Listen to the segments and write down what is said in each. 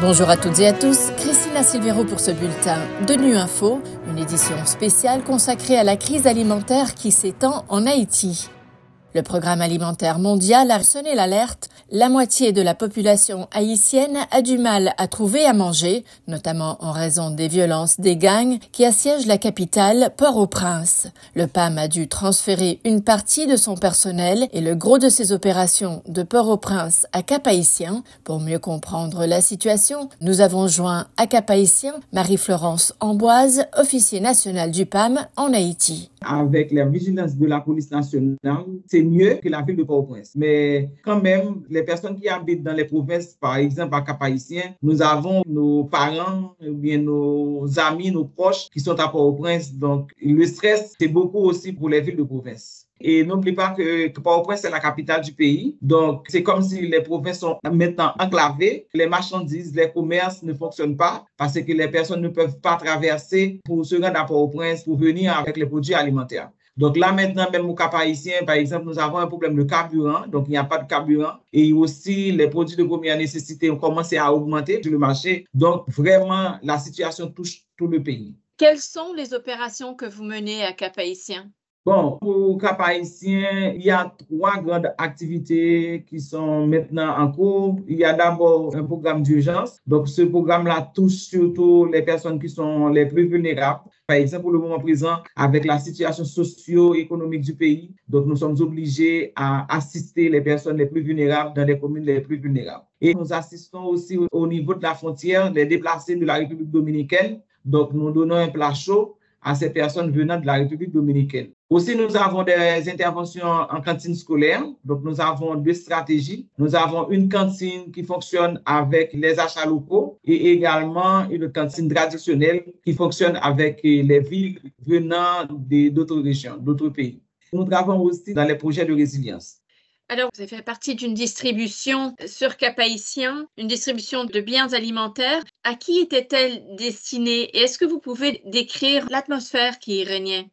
Bonjour à toutes et à tous, Christina Silvero pour ce bulletin de Nu Info, une édition spéciale consacrée à la crise alimentaire qui s'étend en Haïti. Le Programme alimentaire mondial a sonné l'alerte. La moitié de la population haïtienne a du mal à trouver à manger, notamment en raison des violences des gangs qui assiègent la capitale, Port-au-Prince. Le PAM a dû transférer une partie de son personnel et le gros de ses opérations de Port-au-Prince à Cap-Haïtien. Pour mieux comprendre la situation, nous avons joint à Cap-Haïtien Marie-Florence Amboise, officier national du PAM en Haïti. Avec la vigilance de la police nationale, c'est mieux que la ville de Port-au-Prince. Mais quand même, les personnes qui habitent dans les provinces, par exemple à Cap-Haïtien, nous avons nos parents, ou bien nos amis, nos proches qui sont à Port-au-Prince. Donc, le stress, c'est beaucoup aussi pour les villes de province. Et n'oublie pas que Port-au-Prince est la capitale du pays. Donc, c'est comme si les provinces sont maintenant enclavées. Les marchandises, les commerces ne fonctionnent pas parce que les personnes ne peuvent pas traverser pour se rendre à Port-au-Prince pour venir avec les produits alimentaires. Donc là, maintenant, même au Cap-Haïtien, par exemple, nous avons un problème de carburant. Donc, il n'y a pas de carburant. Et aussi, les produits de première nécessité ont commencé à augmenter sur le marché. Donc, vraiment, la situation touche tout le pays. Quelles sont les opérations que vous menez à Cap-Haïtien? Bon, pour Cap-Haïtien, il y a 3 grandes activités qui sont maintenant en cours. Il y a d'abord un programme d'urgence. Donc, ce programme-là touche surtout les personnes qui sont les plus vulnérables. Par exemple, pour le moment présent, avec la situation socio-économique du pays, donc nous sommes obligés à assister les personnes les plus vulnérables dans les communes les plus vulnérables. Et nous assistons aussi au niveau de la frontière, les déplacés de la République dominicaine. Donc, nous donnons un plat chaud à ces personnes venant de la République dominicaine. Aussi, nous avons des interventions en cantine scolaire. Donc, nous avons 2 stratégies. Nous avons une cantine qui fonctionne avec les achats locaux et également une cantine traditionnelle qui fonctionne avec les villes venant d'autres régions, d'autres pays. Nous travaillons aussi dans les projets de résilience. Alors, vous avez fait partie d'une distribution sur Cap-Haïtien, une distribution de biens alimentaires. À qui était-elle destinée? Et est-ce que vous pouvez décrire l'atmosphère qui y régnait?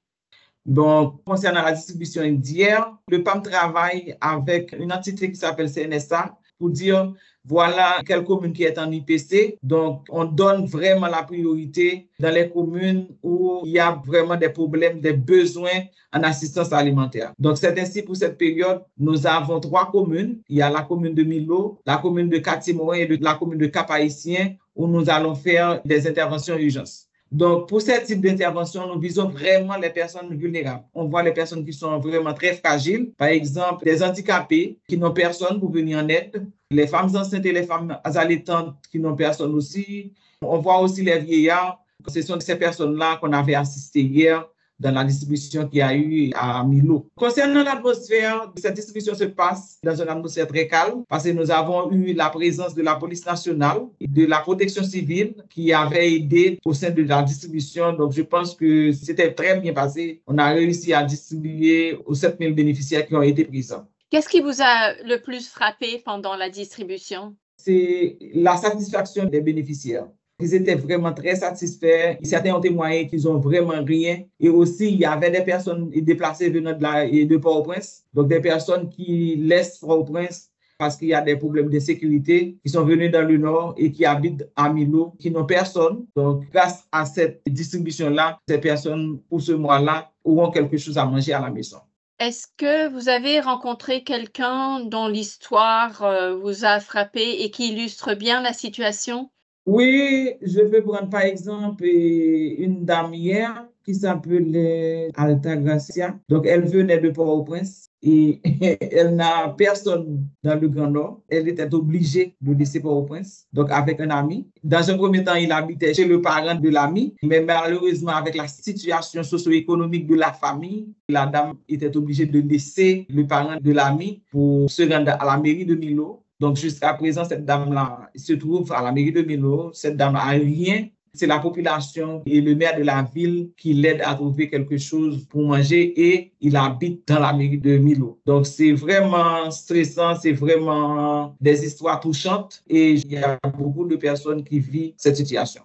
Donc, concernant la distribution d'hier, le PAM travaille avec une entité qui s'appelle CNSA pour dire voilà quelle commune qui est en IPC. Donc, on donne vraiment la priorité dans les communes où il y a vraiment des problèmes, des besoins en assistance alimentaire. Donc, c'est ainsi pour cette période, nous avons 3 communes. Il y a la commune de Milo, la commune de Catimorin et la commune de Cap-Haïtien où nous allons faire des interventions urgences. Donc, pour ce type d'intervention, nous visons vraiment les personnes vulnérables. On voit les personnes qui sont vraiment très fragiles. Par exemple, des handicapés qui n'ont personne pour venir en aide. Les femmes enceintes et les femmes allaitantes qui n'ont personne aussi. On voit aussi les vieillards. Ce sont ces personnes-là qu'on avait assistées hier dans la distribution qu'il y a eu à Milo. Concernant l'atmosphère, cette distribution se passe dans une atmosphère très calme parce que nous avons eu la présence de la police nationale et de la protection civile qui avait aidé au sein de la distribution. Donc, je pense que c'était très bien passé. On a réussi à distribuer aux 7000 bénéficiaires qui ont été présents. Qu'est-ce qui vous a le plus frappé pendant la distribution? C'est la satisfaction des bénéficiaires. Ils étaient vraiment très satisfaits. Certains ont témoigné qu'ils n'ont vraiment rien. Et aussi, il y avait des personnes déplacées venant de Port-au-Prince. Donc, des personnes qui laissent Port-au-Prince parce qu'il y a des problèmes de sécurité, qui sont venus dans le nord et qui habitent à Milo, qui n'ont personne. Donc, grâce à cette distribution-là, ces personnes, pour ce mois-là, auront quelque chose à manger à la maison. Est-ce que vous avez rencontré quelqu'un dont l'histoire vous a frappé et qui illustre bien la situation? Oui, je vais prendre par exemple une dame hier qui s'appelait Altagracia. Donc, elle venait de Port-au-Prince et elle n'a personne dans le Grand Nord. Elle était obligée de laisser Port-au-Prince, donc avec un ami. Dans un premier temps, il habitait chez le parent de l'ami, mais malheureusement, avec la situation socio-économique de la famille, la dame était obligée de laisser le parent de l'ami pour se rendre à la mairie de Milo. Donc, jusqu'à présent, cette dame-là se trouve à la mairie de Milo. Cette dame n'a rien. C'est la population et le maire de la ville qui l'aide à trouver quelque chose pour manger et il habite dans la mairie de Milo. Donc, c'est vraiment stressant, c'est vraiment des histoires touchantes et il y a beaucoup de personnes qui vivent cette situation.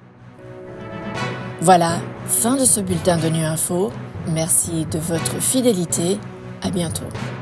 Voilà, fin de ce bulletin de Nu Info. Merci de votre fidélité. À bientôt.